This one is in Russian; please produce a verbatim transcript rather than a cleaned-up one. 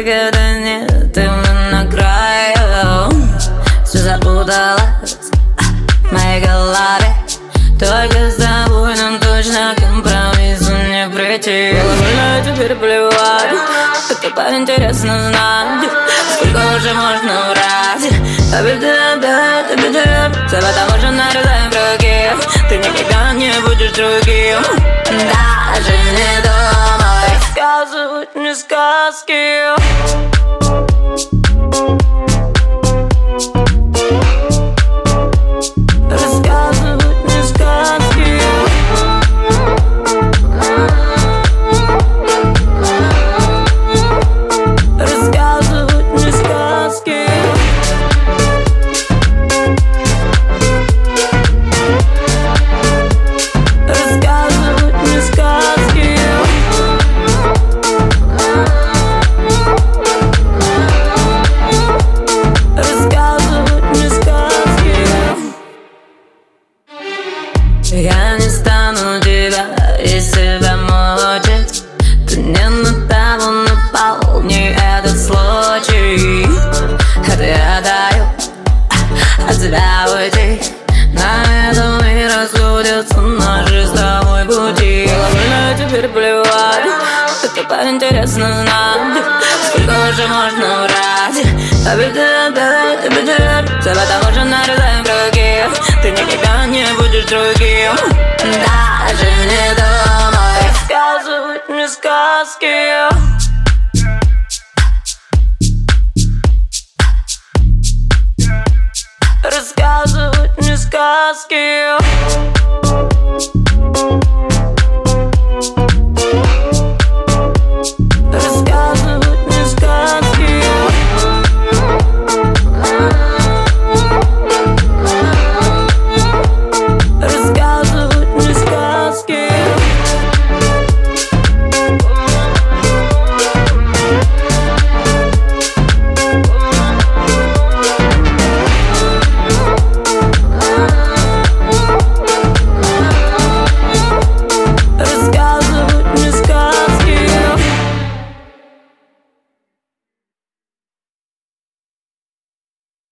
выхода нет, ты на краю. Все запуталось в моей голове. Только с тобой нам точно компромиссу не прийти. Было больно, теперь плевать. Это поинтересно знать, сколько уже можно врать. Обида, обида, все потому что нарезаем круги. Ты никогда не будешь другим. Даже не думай рассказывать мне сказки. Я не стану тебя из себя мучить. Ты не на того напал, не этот случай. Это я даю от тебя уйти. На этом и расходятся наши с тобой пути. Было больно, теперь плевать. Это поинтересно знать, сколько уже можно врать. Обида, обида, все потому что нарезаем круги. Ты никогда не будешь другим. Даже не думай рассказывать мне сказки. Рассказывать мне сказки.